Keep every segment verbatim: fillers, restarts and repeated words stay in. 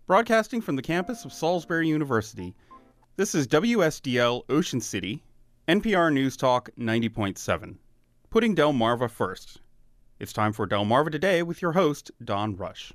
Broadcasting from the campus of Salisbury University, this is W S D L Ocean City, N P R News Talk ninety point seven, putting Delmarva first. It's time for Delmarva Today with your host, Don Rush.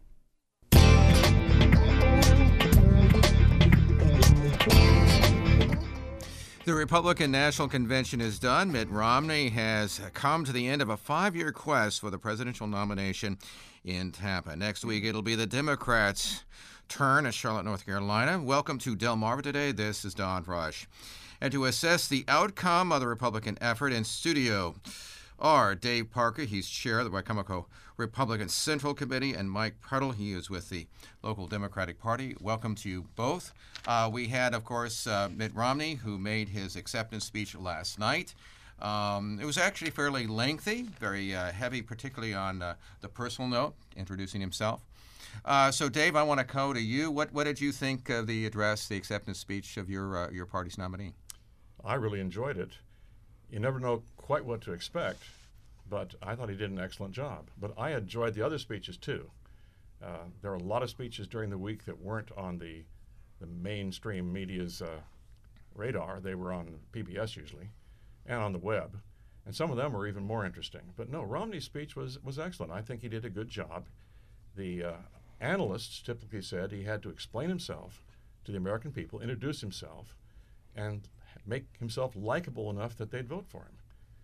The Republican National Convention is done. Mitt Romney has come to the end of a five-year quest for the presidential nomination in Tampa. Next week, it'll be the Democrats' turn at Charlotte, North Carolina. Welcome to Delmarva Today. This is Don Rush. And to assess the outcome of the Republican effort in studio are Dave Parker. He's chair of the Wicomico Republican Central Committee, and Mike Pretel. He is with the local Democratic Party. Welcome to you both. Uh, we had, of course, uh, Mitt Romney, who made his acceptance speech last night. Um, it was actually fairly lengthy, very uh, heavy, particularly on uh, the personal note, introducing himself. Uh, so, Dave, I want to go to you. What what did you think of the address, the acceptance speech of your uh, your party's nominee? I really enjoyed it. You never know quite what to expect, but I thought he did an excellent job. But I enjoyed the other speeches too. Uh, there were a lot of speeches during the week that weren't on the the mainstream media's uh, radar. They were on P B S usually, and on the web, and some of them were even more interesting. But no, Romney's speech was was excellent. I think he did a good job. The uh, analysts typically said he had to explain himself to the American people, introduce himself, and make himself likable enough that they'd vote for him.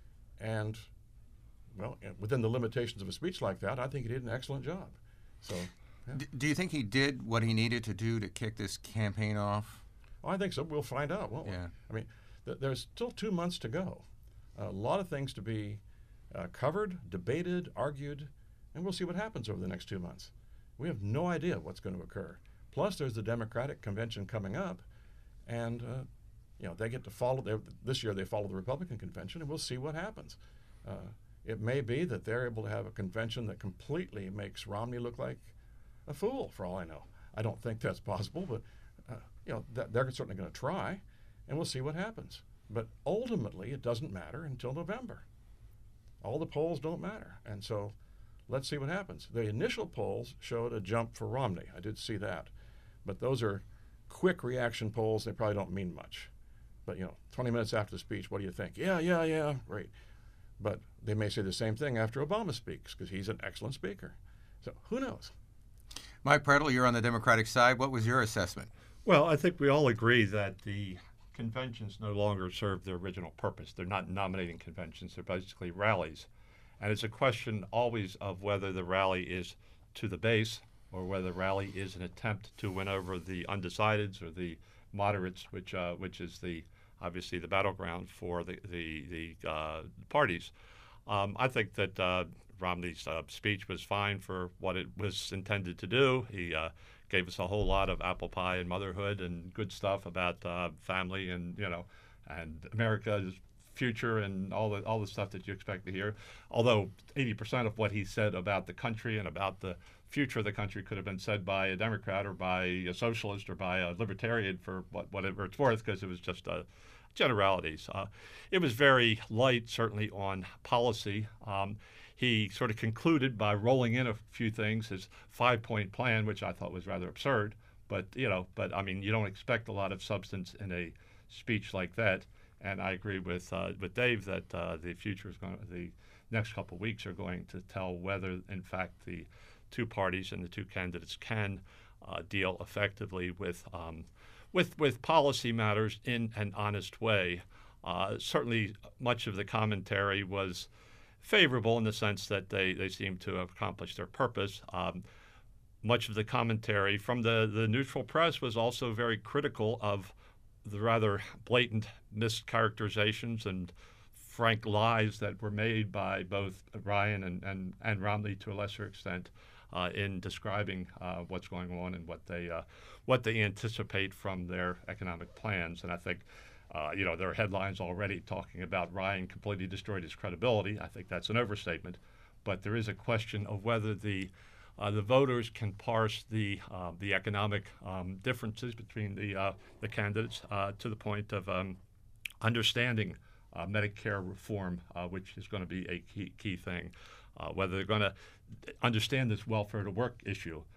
And, well, within the limitations of a speech like that, I think he did an excellent job. So, yeah. D- do you think he did what he needed to do to kick this campaign off? Oh, I think so. We'll find out, won't we? Yeah. I mean, th- there's still two months to go. A lot of things to be uh, covered, debated, argued, and we'll see what happens over the next two months. We have no idea what's going to occur. Plus, there's the Democratic convention coming up, and uh, you know they get to follow. This year, they follow the Republican convention, and we'll see what happens. Uh, it may be that they're able to have a convention that completely makes Romney look like a fool. For all I know, I don't think that's possible, but uh, you know th- they're certainly going to try, and we'll see what happens. But ultimately, it doesn't matter until November. All the polls don't matter, and so. Let's see what happens. The initial polls showed a jump for Romney. I did see that. But those are quick reaction polls. They probably don't mean much. But, you know, twenty minutes after the speech, what do you think? Yeah, yeah, yeah, great. But they may say the same thing after Obama speaks because he's an excellent speaker. So who knows? Mike Pretel, you're on the Democratic side. What was your assessment? Well, I think we all agree that the conventions no longer serve their original purpose. They're not nominating conventions. They're basically rallies. And it's a question always of whether the rally is to the base or whether the rally is an attempt to win over the undecideds or the moderates, which uh, which is the obviously the battleground for the the, the uh, parties. Um, I think that uh, Romney's uh, speech was fine for what it was intended to do. He uh, gave us a whole lot of apple pie and motherhood and good stuff about uh, family and you know and America's future and all the all the stuff that you expect to hear. Although eighty percent of what he said about the country and about the future of the country could have been said by a Democrat or by a socialist or by a libertarian for what, whatever it's worth, because it was just uh, generalities. Uh, it was very light, certainly on policy. Um, he sort of concluded by rolling in a few things, his five-point plan, which I thought was rather absurd. But you know, but I mean, you don't expect a lot of substance in a speech like that. And I agree with uh, with Dave that uh, the future is going. The next couple of weeks are going to tell whether, in fact, the two parties and the two candidates can uh, deal effectively with um, with with policy matters in an honest way. Uh, certainly, much of the commentary was favorable in the sense that they they seem to have accomplished their purpose. Um, much of the commentary from the the neutral press was also very critical of the rather blatant mischaracterizations and frank lies that were made by both Ryan and, and, and Romney to a lesser extent uh, in describing uh, what's going on and what they uh, what they anticipate from their economic plans. And I think uh, you know there are headlines already talking about Ryan completely destroyed his credibility. I think that's an overstatement, but there is a question of whether the Uh, the voters can parse the uh, the economic um, differences between the uh, the candidates uh, to the point of um, understanding uh, Medicare reform, uh, which is going to be a key key thing. Uh, whether they're going to understand this welfare to work issue,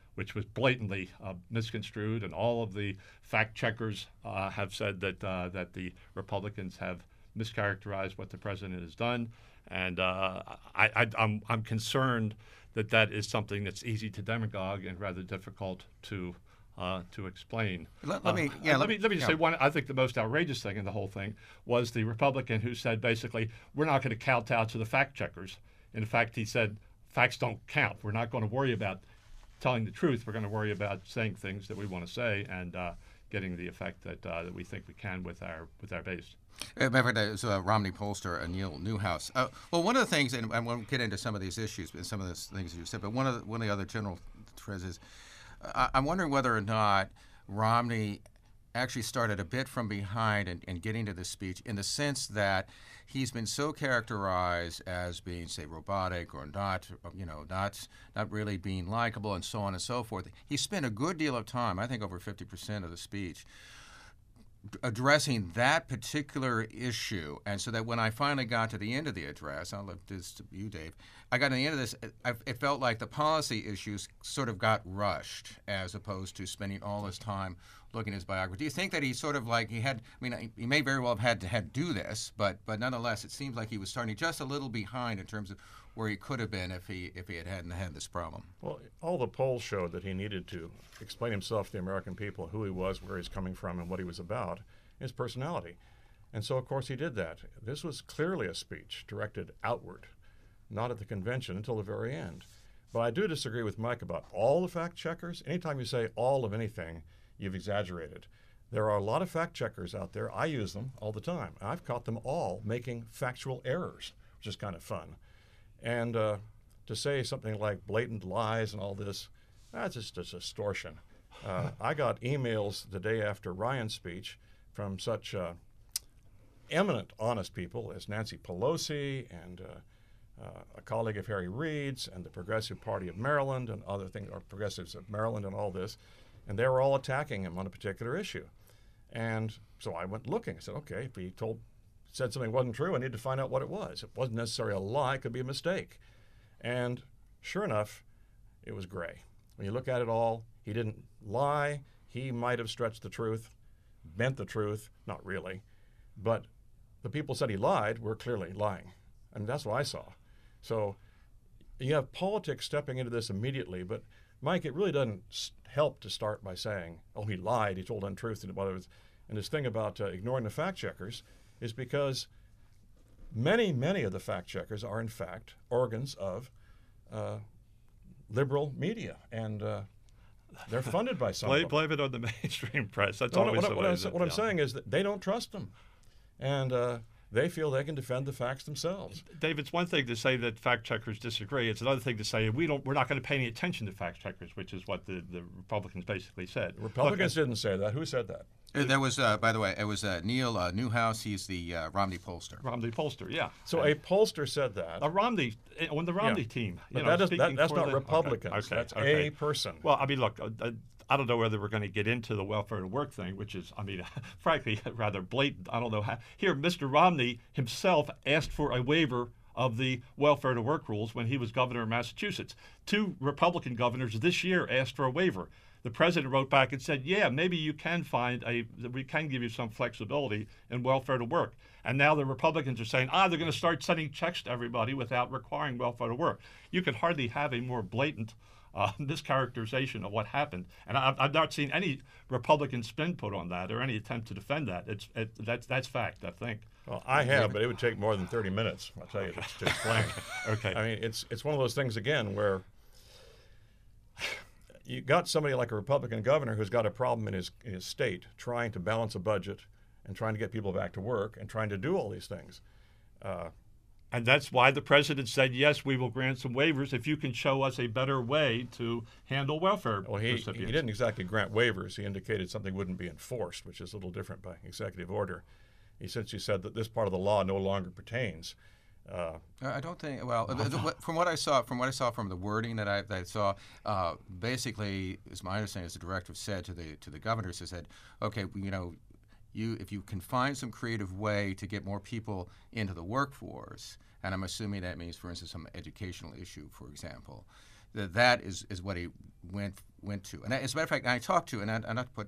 which was blatantly uh, misconstrued, and all of the fact checkers uh, have said that uh, that the Republicans have mischaracterized what the president has done, and uh, I, I, I'm I'm concerned that that is something that's easy to demagogue and rather difficult to uh, to explain. Let, let uh, me yeah, let, let me let me just yeah. say one. I think the most outrageous thing in the whole thing was the Republican who said basically we're not going to kowtow to the fact checkers. In fact, he said facts don't count. We're not going to worry about telling the truth. We're going to worry about saying things that we want to say and uh, getting the effect that uh, that we think we can with our with our base. Remember, that was uh, Romney pollster uh, Neil Newhouse. Uh, well, one of the things, and I won't get into some of these issues and some of the things you said, but one of the, one of the other general threads is uh, I'm wondering whether or not Romney actually started a bit from behind in, in getting to this speech, in the sense that he's been so characterized as being, say, robotic or not, you know, not not really being likable and so on and so forth. He spent a good deal of time, I think over fifty percent of the speech, addressing that particular issue. And so that when I finally got to the end of the address, I'll leave this to you, Dave, I got to the end of this, I, it felt like the policy issues sort of got rushed as opposed to spending all this time looking at his biography. Do you think that he sort of like, he had, I mean, he may very well have had to had to do this, but but nonetheless, it seems like he was starting just a little behind in terms of where he could have been if he if he had hadn't had this problem. Well, all the polls showed that he needed to explain himself to the American people, who he was, where he's coming from, and what he was about, his personality. And so, of course, he did that. This was clearly a speech directed outward, not at the convention until the very end. But I do disagree with Mike about all the fact checkers. Anytime you say all of anything, you've exaggerated. There are a lot of fact checkers out there. I use them all the time. I've caught them all making factual errors, which is kind of fun. And uh, to say something like blatant lies and all this, that's just a distortion. Uh, I got emails the day after Ryan's speech from such uh, eminent, honest people as Nancy Pelosi and uh, uh, a colleague of Harry Reid's and the Progressive Party of Maryland and other things, or Progressives of Maryland and all this. And they were all attacking him on a particular issue. And so I went looking. I said, okay, if he told, said something wasn't true, I need to find out what it was. It wasn't necessarily a lie. It could be a mistake. And sure enough, it was gray. When you look at it all, he didn't lie. He might have stretched the truth, bent the truth, not really. But the people said he lied were clearly lying. And that's what I saw. So you have politics stepping into this immediately, but Mike, it really doesn't help to start by saying, oh, he lied, he told untruth. And this thing about uh, ignoring the fact checkers is because many, many of the fact checkers are, in fact, organs of uh, liberal media. And uh, they're funded by some Blame, of them. blame it on the mainstream press. That's No, no, always what, the what, way I'm, that, what I'm yeah. saying is that they don't trust them. And uh, they feel they can defend the facts themselves. Dave, it's one thing to say that fact checkers disagree. It's another thing to say we don't. We're not going to pay any attention to fact checkers, which is what the, the Republicans basically said. The Republicans Look, didn't say that. Who said that? Uh, There was, uh, by the way, it was uh, Neil uh, Newhouse. He's the uh, Romney pollster. Romney pollster, yeah. So And a pollster said that. a Romney on the Romney Yeah. team. But You know, that is, that, speaking that's for not the- Republicans. Okay, okay, that's okay. a person. Well, I mean, look, uh, uh, I don't know whether we're going to get into the welfare to work thing, which is, I mean, frankly, rather blatant. I don't know how. Here, Mister Romney himself asked for a waiver of the welfare to work rules when he was governor of Massachusetts. Two Republican governors this year asked for a waiver. The president wrote back and said, yeah, maybe you can find a, we can give you some flexibility in welfare to work. And now the Republicans are saying, ah, they're going to start sending checks to everybody without requiring welfare to work. You could hardly have a more blatant uh, mischaracterization of what happened. And I've, I've not seen any Republican spin put on that or any attempt to defend that. It's it, that's that's fact, I think. Well, I have, but it would take more than thirty minutes, I'll tell you, to, to explain. Okay. I mean, it's it's one of those things, again, where you got somebody like a Republican governor who's got a problem in his, in his state trying to balance a budget and trying to get people back to work and trying to do all these things. Uh, And that's why the president said, yes, we will grant some waivers if you can show us a better way to handle welfare well, he, recipients. he didn't exactly grant waivers. He indicated something wouldn't be enforced, which is a little different by executive order. He essentially said that this part of the law no longer pertains. Uh, I don't think. Well, the, the, what- from what I saw, from what I saw from the wording that I, that I saw, uh, basically, as my understanding, as the director said to the to the governors, he said, okay, you know, you if you can find some creative way to get more people into the workforce, and I'm assuming that means, for instance, some educational issue, for example, that that is, is what he went went to. And I, as a matter of fact, I talked to, and I, I not to put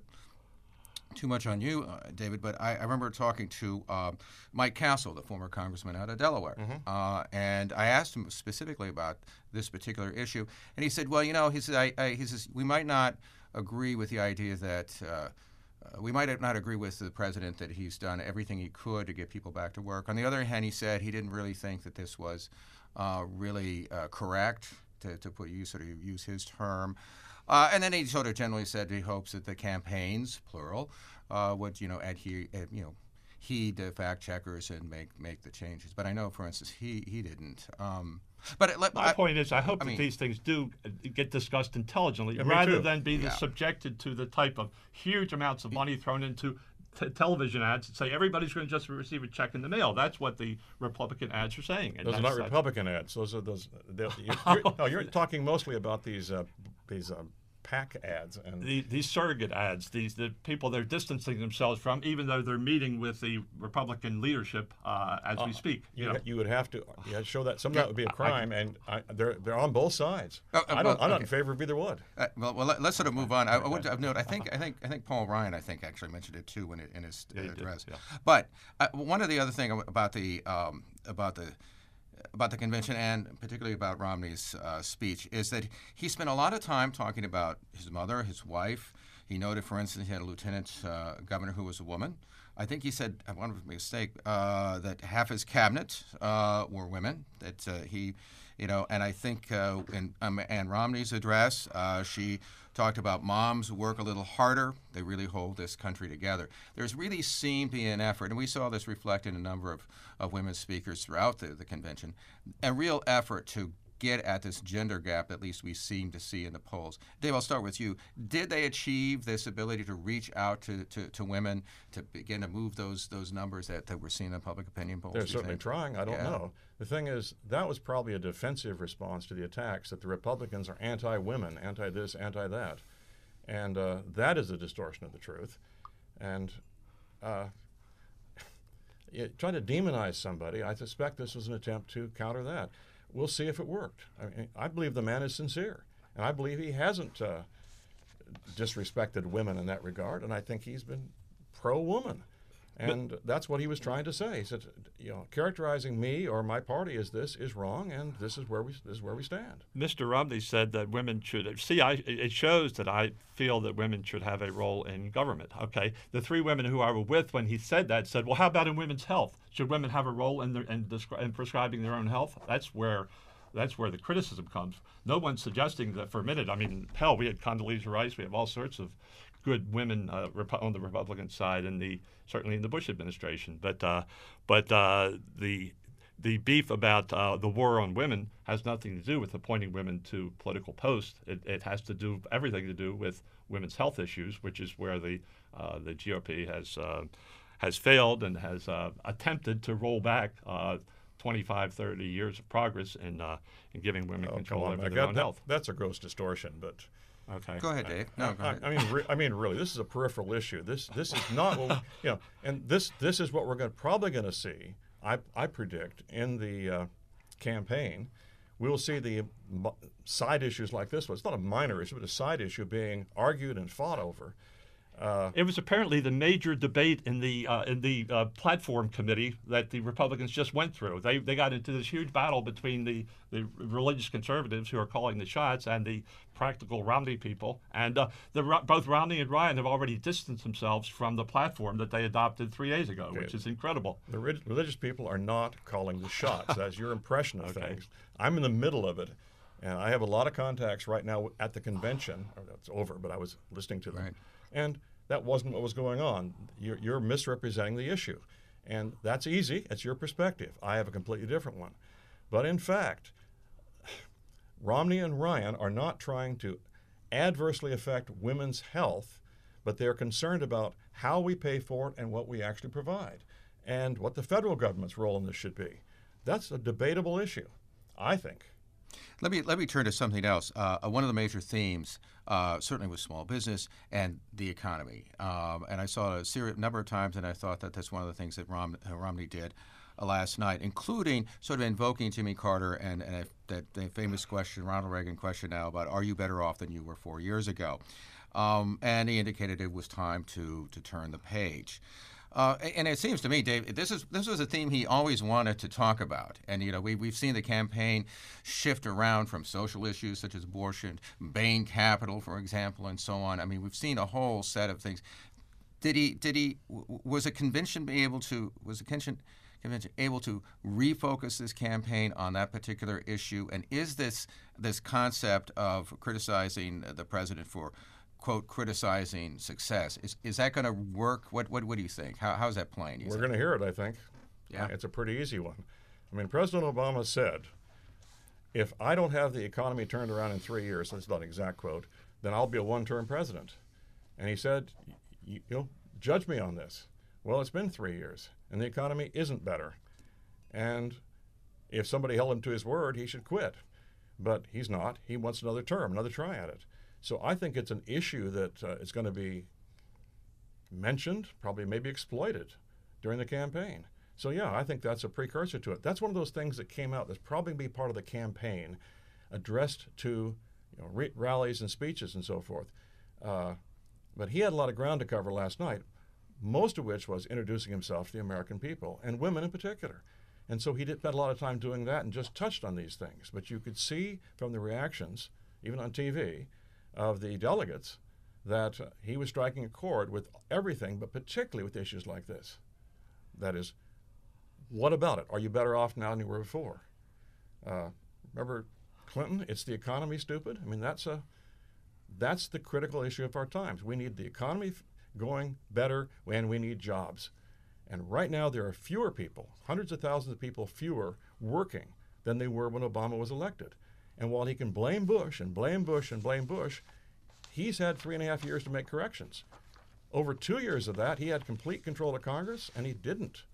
too much on you, uh, David, but I, I remember talking to uh, Mike Castle, the former congressman out of Delaware, Mm-hmm. uh, and I asked him specifically about this particular issue, and he said, "Well, you know, he said, I, I, he says we might not agree with the idea that." Uh, Uh, we might not agree with the president that he's done everything he could to get people back to work. On the other hand, he said he didn't really think that this was uh, really uh, correct, to, to put you sort of use his term. Uh, and then he sort of generally said he hopes that the campaigns, plural, uh, would you know adhere, uh, you know, heed the fact checkers and make make the changes. But I know, for instance, he he didn't. Um, But it, let, My I, point is, I hope I that mean- these things do uh, get discussed intelligently, Yeah, me rather too. than be Yeah. subjected to the type of huge amounts of money thrown into t- television ads that say everybody's going to just receive a check in the mail. That's what the Republican ads are saying. And Those are that's- not that's- Republican ads. Those are those. they're- You're, you're, no, you're talking mostly about these uh, these um, PAC ads and The, these surrogate ads, these the people they're distancing themselves from, even though they're meeting with the Republican leadership uh, as we speak. You, You know, ha- you would have to you had to show that some of that would be a crime, and I, they're they're on both sides. Oh, uh, I don't. well, I'm not okay. in favor of either one. Uh, well, well, let, let's sort of move on. I, I would note. I think. I think. I think Paul Ryan. I think actually mentioned it too when it, in his uh, Yeah, he did, address. yeah. But uh, one of the other thing about the um, about the about the convention and particularly about Romney's uh, speech is that he spent a lot of time talking about his mother, his wife. He noted, for instance, he had a lieutenant uh, governor who was a woman. I think he said, I want to make a mistake, uh, that half his cabinet uh, were women. That uh, he, you know, and I think uh, in um, Ann Romney's address, uh, she talked about moms who work a little harder. They really hold this country together. There's really seemed to be an effort, and we saw this reflected in a number of, of women speakers throughout the, the convention, a real effort to get at this gender gap that at least we seem to see in the polls. Dave, I'll start with you. Did they achieve this ability to reach out to, to, to women to begin to move those those numbers that, that we're seeing in public opinion polls? They're do you certainly think? trying. I don't Yeah. know. The thing is, that was probably a defensive response to the attacks that the Republicans are anti-women, anti-this, anti-that, and uh, that is a distortion of the truth. And uh, you try to demonize somebody. I suspect this was an attempt to counter that. We'll see if it worked. I mean, I believe the man is sincere, and I believe he hasn't uh, disrespected women in that regard. And I think he's been pro-woman. And that's what he was trying to say. He said, you know, characterizing me or my party as this is wrong, and this is where we this is where we stand. Mister Romney said that women should see. I, it shows that I feel that women should have a role in government. Okay, the three women who I were with when he said that said, "Well, how about in women's health? Should women have a role in their, in, descri- in prescribing their own health?" That's where. That's where the criticism comes. No one's suggesting that for a minute. I mean, hell, we had Condoleezza Rice. We have all sorts of good women uh, Repu- on the Republican side, and the certainly in the Bush administration. But uh, but uh, the the beef about uh, the war on women has nothing to do with appointing women to political posts. It, it has to do everything to do with women's health issues, which is where the uh, the G O P has uh, has failed and has uh, attempted to roll back Uh, twenty-five, thirty years of progress in uh, in giving women Oh, control come on. over I their got own that- health. That's a gross distortion, but Okay. Go ahead, Dave. No, go I, ahead. I mean, re- I mean, really, this is a peripheral issue. This this is not what we, you know, and this this is what we're going probably going to see. I I predict in the uh, campaign, we'll see the mo- side issues like this one. It's not a minor issue, but a side issue being argued and fought over. Uh, It was apparently the major debate in the uh, in the uh, platform committee that the Republicans just went through. They they got into this huge battle between the, the religious conservatives who are calling the shots and the practical Romney people. And uh, the both Romney and Ryan have already distanced themselves from the platform that they adopted three days ago, which is incredible. The ri- religious people are not calling the shots. That's your impression of Okay. things. I'm in the middle of it, and I have a lot of contacts right now at the convention. Or It's over, but I was listening to them. Right. And that wasn't what was going on. You're, you're misrepresenting the issue. And that's easy. It's your perspective. I have a completely different one. But in fact, Romney and Ryan are not trying to adversely affect women's health, but they're concerned about how we pay for it and what we actually provide, and what the federal government's role in this should be. That's a debatable issue, I think. Let me let me turn to something else. Uh, one of the major themes, uh, certainly, was small business and the economy. Um, and I saw it a serious number of times, and I thought that that's one of the things that Rom, uh, Romney did. uh, last night, including sort of invoking Jimmy Carter and, and that the famous question, Ronald Reagan question now about, are you better off than you were four years ago? Um, and he indicated it was time to, to turn the page. Uh, and it seems to me, Dave, this is this was a theme he always wanted to talk about. And, you know, we, we've seen the campaign shift around from social issues such as abortion, Bain Capital, for example, and so on. I mean, we've seen a whole set of things. Did he, did he, was a convention be able to, was a convention, convention able to refocus this campaign on that particular issue? And is this, this concept of criticizing the president for, quote, criticizing success, is is that going to work? What what what do you think? How how's that playing? We're going to hear it, I think. Yeah. It's a pretty easy one. I mean, President Obama said, if I don't have the economy turned around in three years, that's not an exact quote, then I'll be a one-term president. And he said, you know, judge me on this. Well, it's been three years, and the economy isn't better. And if somebody held him to his word, he should quit. But he's not. He wants another term, another try at it. So I think it's an issue that uh, is going to be mentioned, probably maybe exploited during the campaign. So yeah, I think that's a precursor to it. That's one of those things that came out that's probably be part of the campaign, addressed to you know, re- rallies and speeches and so forth. Uh, but he had a lot of ground to cover last night, most of which was introducing himself to the American people, and women in particular. And so he did spend a lot of time doing that and just touched on these things. But you could see from the reactions, even on T V, of the delegates, that uh, he was striking a chord with everything, but particularly with issues like this. That is, what about it? Are you better off now than you were before? Uh, remember Clinton? It's the economy, stupid. I mean, that's a that's the critical issue of our times. We need the economy f- going better, and we need jobs. And right now, there are fewer people, hundreds of thousands of people fewer working than they were when Obama was elected. And while he can blame Bush and blame Bush and blame Bush, he's had three and a half years to make corrections. Over two years of that, he had complete control of Congress, and he didn't.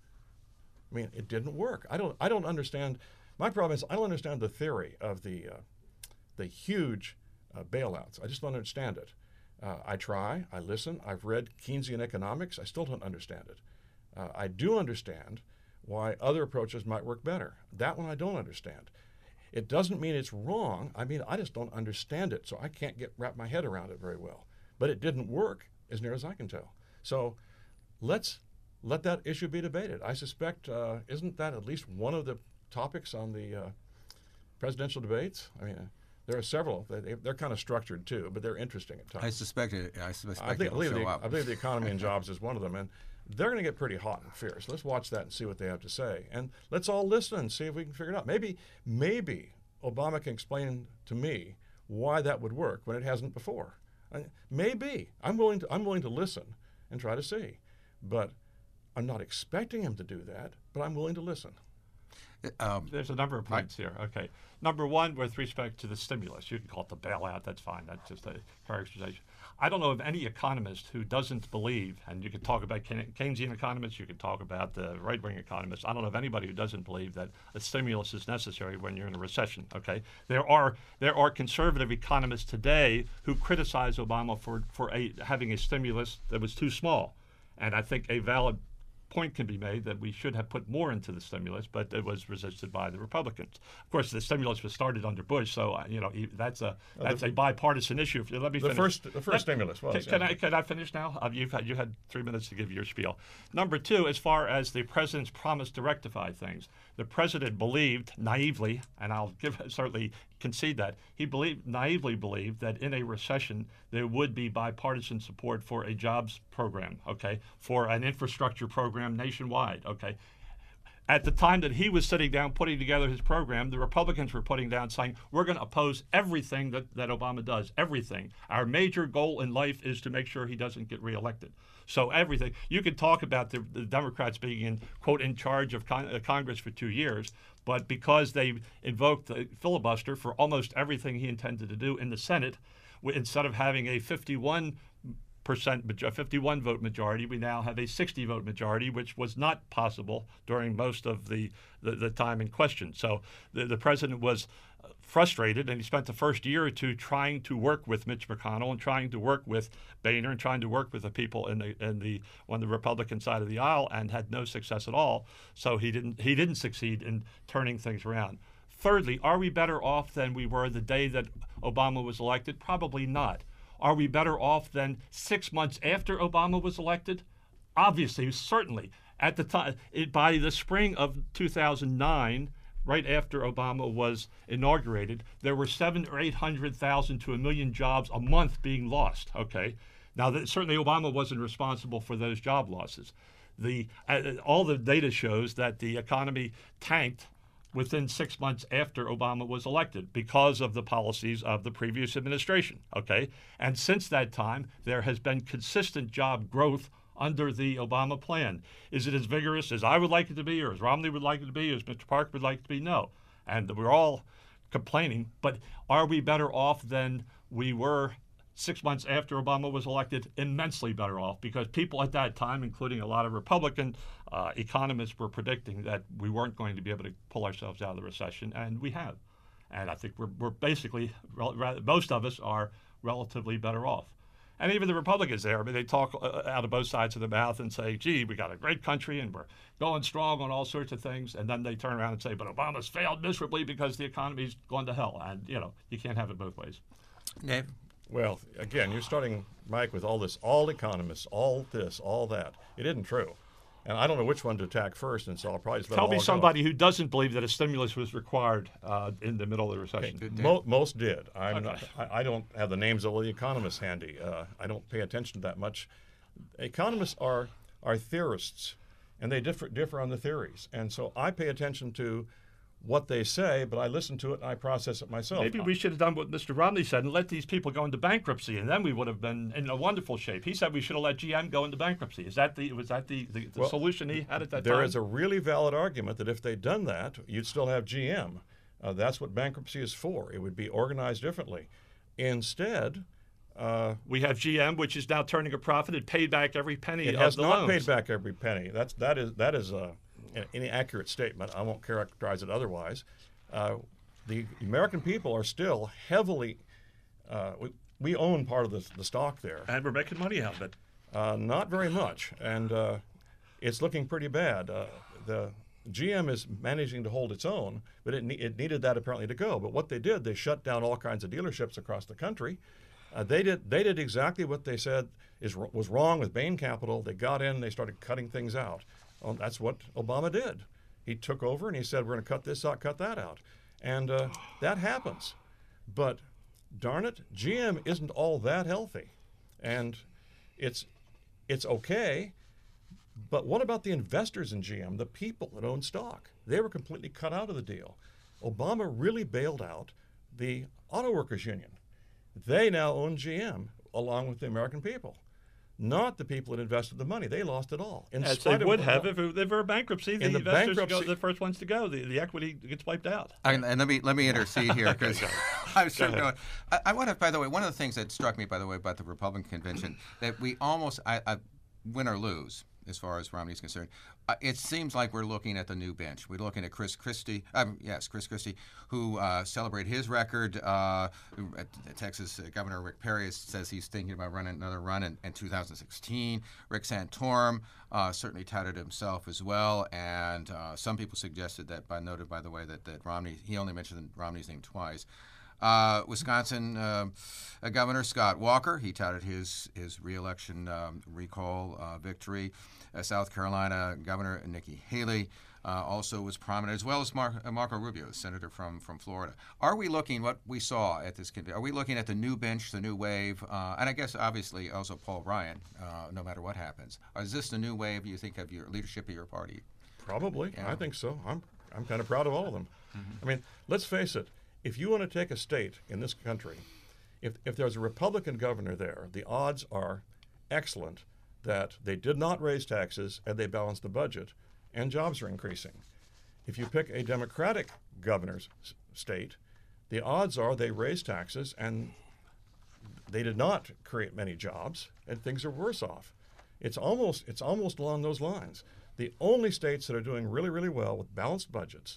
I mean, it didn't work. I don't. I don't understand. My problem is I don't understand the theory of the uh, the huge uh, bailouts. I just don't understand it. Uh, I try. I listen. I've read Keynesian economics. I still don't understand it. Uh, I do understand why other approaches might work better. That one I don't understand. It doesn't mean it's wrong. I mean, I just don't understand it, so I can't get wrap my head around it very well. But it didn't work, as near as I can tell. So let's let that issue be debated. I suspect, uh, isn't that at least one of the topics on the uh, presidential debates? I mean, uh, there are several. They, they're kind of structured, too, but they're interesting at times. I suspect it. I suspect I, think, I, it'll believe show the, up. I believe the economy and jobs is one of them. And they're going to get pretty hot and fierce. Let's watch that and see what they have to say. And let's all listen and see if we can figure it out. Maybe, maybe Obama can explain to me why that would work when it hasn't before. I, maybe. I'm willing to, I'm willing to listen and try to see. But I'm not expecting him to do that, but I'm willing to listen. Um, There's a number of points here. Okay. Number one, with respect to the stimulus, you can call it the bailout. That's fine. That's just a characterization. I don't know of any economist who doesn't believe, and you could talk about Keynesian economists, you could talk about the right-wing economists. I don't know of anybody who doesn't believe that a stimulus is necessary when you're in a recession. Okay. There are there are conservative economists today who criticize Obama for for a, having a stimulus that was too small, and I think a valid point can be made that we should have put more into the stimulus, but it was resisted by the Republicans. Of course, the stimulus was started under Bush, so uh, you know that's a that's a bipartisan issue. If you, let me The finish. first, the first Let- stimulus was. Can, can I can I finish now? Uh, you've had you had three minutes to give your spiel. Number two, as far as the president's promise to rectify things, the president believed naively, and I'll give certainly concede that he believed naively believed that in a recession there would be bipartisan support for a jobs program, okay, for an infrastructure program nationwide, okay. At the time that he was sitting down putting together his program, the Republicans were putting down saying, we're going to oppose everything that, that Obama does, everything. Our major goal in life is to make sure he doesn't get reelected. So everything. You could talk about the, the Democrats being, in quote, in charge of con- uh, Congress for two years, but because they invoked the filibuster for almost everything he intended to do in the Senate, w- instead of having a fifty-one percent, fifty-one vote majority, we now have a sixty vote majority, which was not possible during most of the, the, the time in question. So the, the president was frustrated, and he spent the first year or two trying to work with Mitch McConnell and trying to work with Boehner and trying to work with the people in the in the on the Republican side of the aisle, and had no success at all. So he didn't he didn't succeed in turning things around. Thirdly, are we better off than we were the day that Obama was elected? Probably not. Are we better off than six months after Obama was elected? Obviously, certainly. At the time, it, by the spring of two thousand nine, right after Obama was inaugurated, there were seven or eight hundred thousand to a million jobs a month being lost. Okay, now that, certainly Obama wasn't responsible for those job losses. The uh, all the data shows that the economy tanked within six months after Obama was elected because of the policies of the previous administration. Okay, and since that time, there has been consistent job growth under the Obama plan. Is it as vigorous as I would like it to be, or as Romney would like it to be, or as Mister Parker would like it to be? No. And we're all complaining, but are we better off than we were six months after Obama was elected? Immensely better off, because people at that time, including a lot of Republican uh, economists, were predicting that we weren't going to be able to pull ourselves out of the recession, and we have. And I think we're, we're basically, most of us are relatively better off. And even the Republicans there, I mean, they talk uh, out of both sides of their mouth and say, gee, we got a great country and we're going strong on all sorts of things. And then they turn around and say, but Obama's failed miserably because the economy's gone to hell. And, you know, you can't have it both ways. Dave? Well, again, you're starting, Mike, with all this, all economists, all this, all that. It isn't true. And I don't know which one to attack first, and so I'll probably just let Tell them me all somebody go. who doesn't believe that a stimulus was required uh, in the middle of the recession. Okay. Mo- most did. I'm Okay. not, I, I don't have the names of all the economists handy. Uh, I don't pay attention to that much. Economists are are theorists, and they differ differ on the theories. And so I pay attention to what they say, but I listen to it and I process it myself. Maybe we should have done what Mister Romney said and let these people go into bankruptcy, and then we would have been in a wonderful shape. He said we should have let G M go into bankruptcy. Is that the was that the, the, the Well, solution he had at that There time? is a really valid argument that if they'd done that, you'd still have G M. Uh, that's what bankruptcy is for. It would be organized differently. Instead, uh, We have G M, which is now turning a profit. It paid back every penny it of has the not loans. paid back every penny. That's that is that is a, an inaccurate statement. I won't characterize it otherwise. Uh, the American people are still heavily. Uh, we, we own part of the, the stock there. And we're making money out of it. Uh, not very much, and uh, it's looking pretty bad. Uh, the G M is managing to hold its own, but it, ne- it needed that apparently to go. But what they did, they shut down all kinds of dealerships across the country. Uh, they did they did exactly what they said is was wrong with Bain Capital. They got in, they started cutting things out. Well, that's what Obama did. He took over and he said, we're going to cut this out, cut that out. And uh, that happens. But darn it, G M isn't all that healthy. And it's it's okay, but what about the investors in G M, the people that own stock? They were completely cut out of the deal. Obama really bailed out the auto workers union. They now own G M along with the American people. Not the people that invested the money. They lost it all. In As they spite of would what- have if it if it were bankruptcy. The In the investors go bankruptcy- the first ones to go. The, the equity gets wiped out. And, and let me let me intercede here because I'm sure. Go ahead. I, I want to. By the way, one of the things that struck me, by the way, about the Republican convention, that we almost, I, I win or lose, as far as Romney's concerned. Uh, it seems like we're looking at the new bench. We're looking at Chris Christie. Um, yes, Chris Christie, who uh, celebrated his record. Uh, Texas Governor Rick Perry says he's thinking about running another run in, in two thousand sixteen. Rick Santorum uh, certainly touted himself as well, and uh, some people suggested that, by noted by the way that, that Romney, he only mentioned Romney's name twice. Uh, Wisconsin uh, uh, Governor Scott Walker, he touted his his reelection um, recall uh, victory. Uh, South Carolina Governor Nikki Haley uh, also was prominent, as well as Mar- uh, Marco Rubio, senator from, from Florida. Are we looking, what we saw at this convention, are we looking at the new bench, the new wave, uh, and I guess obviously also Paul Ryan, uh, no matter what happens. Is this the new wave, you think, of your leadership of your party? Probably. Yeah. I think so. I'm I'm kind of proud of all of them. I mean, let's face it. If you want to take a state in this country, if if there's a Republican governor there, the odds are excellent that they did not raise taxes and they balanced the budget, and jobs are increasing. If you pick a Democratic governor's s- state, the odds are they raised taxes and they did not create many jobs, and things are worse off. It's almost it's almost along those lines. The only states that are doing really, really well with balanced budgets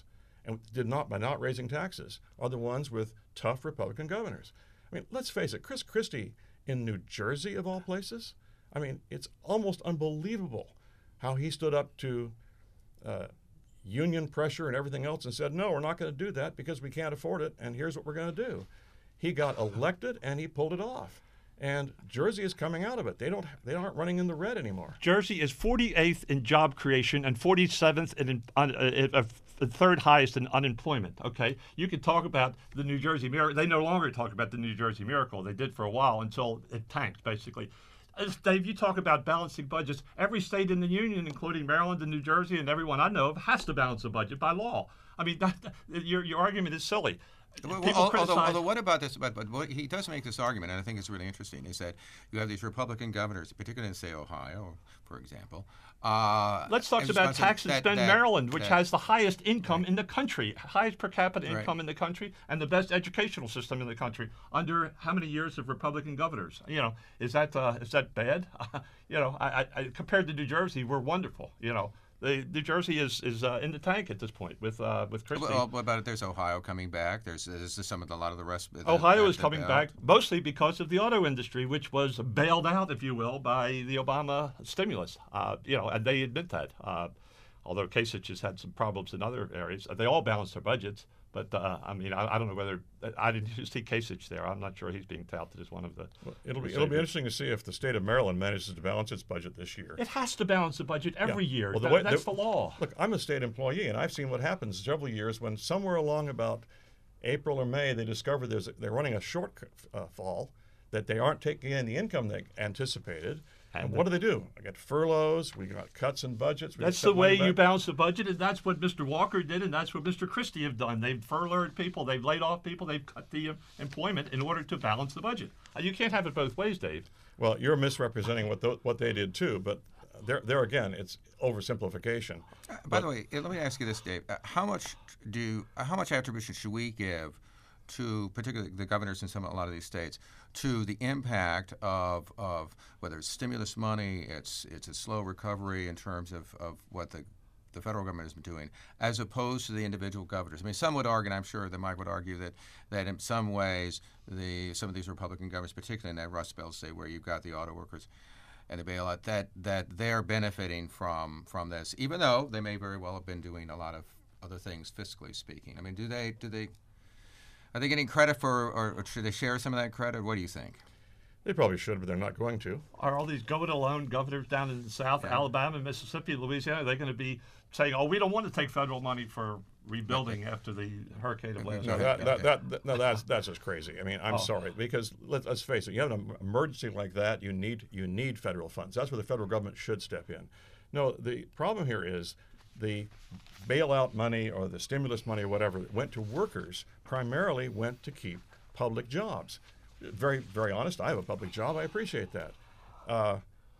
and did not by not raising taxes are the ones with tough Republican governors. I mean, let's face it, Chris Christie in New Jersey, of all places, I mean, it's almost unbelievable how he stood up to uh, union pressure and everything else and said, no, we're not going to do that because we can't afford it, and here's what we're going to do. He got elected, and he pulled it off. And Jersey is coming out of it. They don't. They aren't running in the red anymore. Jersey is forty-eighth in job creation and forty-seventh in uh, uh, third highest in unemployment. Okay, you could talk about the New Jersey miracle. They no longer talk about the New Jersey miracle. They did for a while until it tanked, basically. As Dave, you talk about balancing budgets. Every state in the union, including Maryland and New Jersey and everyone I know of, has to balance a budget by law. I mean, that, your your argument is silly. Well, although, although, what about this? But, but what, he does make this argument, and I think it's really interesting. Is that you have these Republican governors, particularly in, say, Ohio, for example. Uh, Let's talk about tax and spend Maryland, which that, has the highest income right. in the country, highest per capita Right. income in the country, and the best educational system in the country. Under how many years of Republican governors? You know, is that uh, is that bad? you know, I, I, compared to New Jersey, we're wonderful. You know. The, New Jersey is is uh, in the tank at this point with uh, with Christie. Well, what about it? There's Ohio coming back. There's, there's some of the, a lot of the rest. That, Ohio that, is coming that, back mostly because of the auto industry, which was bailed out, if you will, by the Obama stimulus. Uh, you know, and they admit that. Uh, although Kasich has had some problems in other areas, they all balanced their budgets. But uh, I mean, I, I don't know whether I didn't see Kasich there. I'm not sure he's being touted as one of the. Well, it'll be it'll be interesting to see if the state of Maryland manages to balance its budget this year. It has to balance the budget every Yeah. year. Well, the That- way- that's the- the law. Look, I'm a state employee, and I've seen what happens several years when somewhere along about April or May they discover there's a, they're running a shortfall, that they aren't taking in the income they anticipated. And, And what do they do? I got furloughs. We got cuts in budgets. We That's cut the way money you back. balance the budget, and that's what Mister Walker did, and that's what Mister Christie have done. They've furloughed people, they've laid off people, they've cut the uh, employment in order to balance the budget. Uh, you can't have it both ways, Dave. Well, you're misrepresenting what tho- what they did too, but there there again, it's oversimplification. Uh, by the way, uh, let me ask you this, Dave. Uh, how much do uh, how much attribution should we give to, particularly the governors in some a lot of these states, to the impact of of whether it's stimulus money, it's it's a slow recovery in terms of, of what the the federal government has been doing, as opposed to the individual governors? I mean, some would argue, and I'm sure that Mike would argue, that that in some ways the some of these Republican governors, particularly in that Rust Belt state where you've got the auto workers and the bailout, that that they're benefiting from from this, even though they may very well have been doing a lot of other things fiscally speaking. I mean, do they do they are they getting credit for, or, or should they share some of that credit? What do you think? They probably should, but they're not going to. Are all these go-it-alone governors down in the South, Yeah. Alabama, Mississippi, Louisiana, are they going to be saying, oh, we don't want to take federal money for rebuilding after the hurricane of last No, year? that, that, that, that- no, that's that's just crazy. I mean, I'm Oh. sorry, because let, let's face it, you have an emergency like that, you need you need federal funds. That's where the federal government should step in. No, the problem here is the bailout money or the stimulus money or whatever that went to workers primarily went to keep public jobs. Very, very honest, I have a public job. I appreciate that. Uh,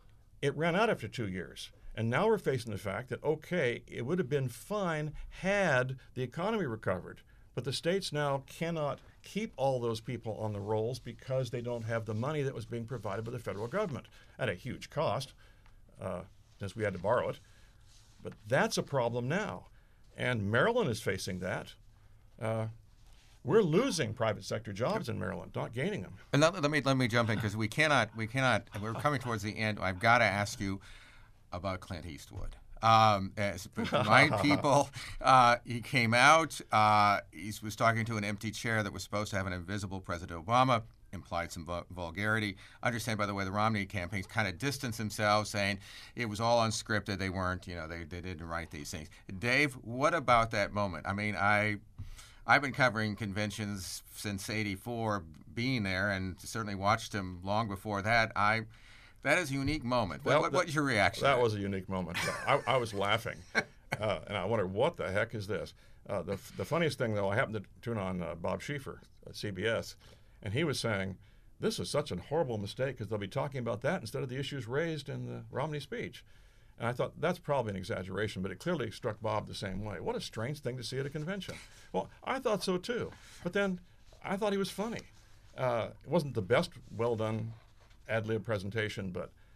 it ran out after two years. And now we're facing the fact that, okay, it would have been fine had the economy recovered. But the states now cannot keep all those people on the rolls because they don't have the money that was being provided by the federal government at a huge cost, uh, since we had to borrow it. But that's a problem now. And Maryland is facing that. Uh, we're losing private sector jobs in Maryland, not gaining them. And let, let me let me jump in, because we cannot we cannot we're coming towards the end. I've got to ask you about Clint Eastwood. Um, as, remind people, uh, he came out. Uh, he was talking to an empty chair that was supposed to have an invisible President Obama. Implied some vul- vulgarity. I understand, by the way, the Romney campaign kind of distanced themselves, saying it was all unscripted. They weren't, you know, they, they didn't write these things. Dave, what about that moment? I mean, I, I've been covering conventions since eighty-four, being there, and certainly watched him long before that. I, that is a unique moment. What, That- what, what's your reaction? That was a unique moment. I, I was laughing, uh, and I wondered, what the heck is this? Uh, the, the funniest thing, though, I happened to tune on uh, Bob Schieffer at C B S, and he was saying, this is such a horrible mistake because they'll be talking about that instead of the issues raised in the Romney speech. And I thought, that's probably an exaggeration, but it clearly struck Bob the same way. What a strange thing to see at a convention. Well, I thought so, too. But then I thought he was funny. Uh, it wasn't the best well-done ad lib presentation, but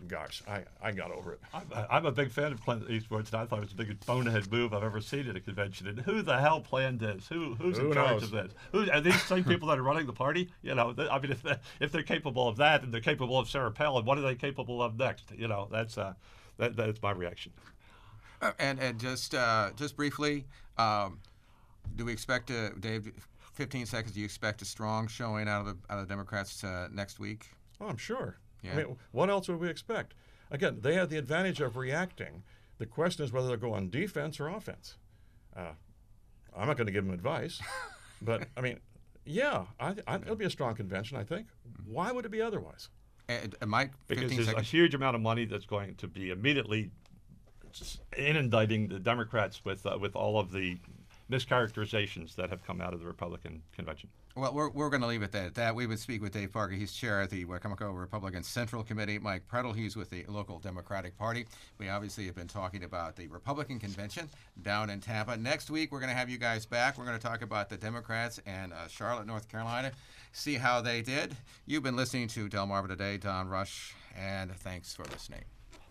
gosh, I, I got over it. I'm, I'm a big fan of Clint Eastwood, and I thought it was the biggest bonehead move I've ever seen at a convention. And who the hell planned this? Who Who's Who in charge knows? of this? Who, are these same people that are running the party? You know, th- I mean, if, they, if they're capable of that, and they're capable of Sarah Palin, what are they capable of next? You know, that's uh, that, that's my reaction. Uh, and and just uh, just briefly, um, do we expect to, Dave? fifteen seconds. Do you expect a strong showing out of the out of the Democrats uh, next week? Oh, I'm sure. Yeah. I mean, what else would we expect? Again, they have the advantage of reacting. The question is whether they'll go on defense or offense. Uh, I'm not going to give them advice, but I mean, yeah, I, I, it'll be a strong convention, I think. Why would it be otherwise? And, uh, Mike, Because fifteen there's seconds. a huge amount of money that's going to be immediately inundating the Democrats with uh, with all of the mischaracterizations that have come out of the Republican convention. Well, we're, we're going to leave it at that. We would speak with Dave Parker. He's chair of the Wacomico Republican Central Committee. Mike Prettle, he's with the local Democratic Party. We obviously have been talking about the Republican convention down in Tampa. Next week, we're going to have you guys back. We're going to talk about the Democrats and uh, Charlotte, North Carolina, see how they did. You've been listening to Delmarva Today. Don Rush, and thanks for listening.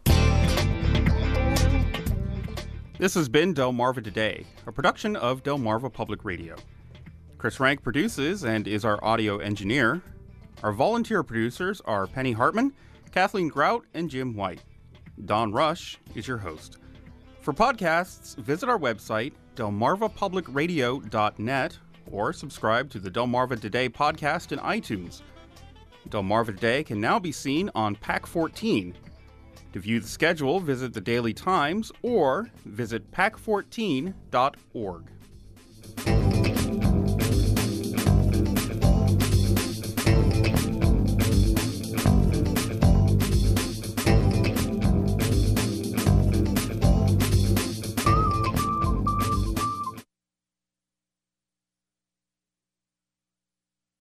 This has been Delmarva Today, a production of Delmarva Public Radio. Chris Rank produces and is our audio engineer. Our volunteer producers are Penny Hartman, Kathleen Grout, and Jim White. Don Rush is your host. For podcasts, visit our website, delmarva public radio dot net, or subscribe to the Delmarva Today podcast in iTunes. Delmarva Today can now be seen on PAC fourteen. To view the schedule, visit the Daily Times or visit pac fourteen dot org.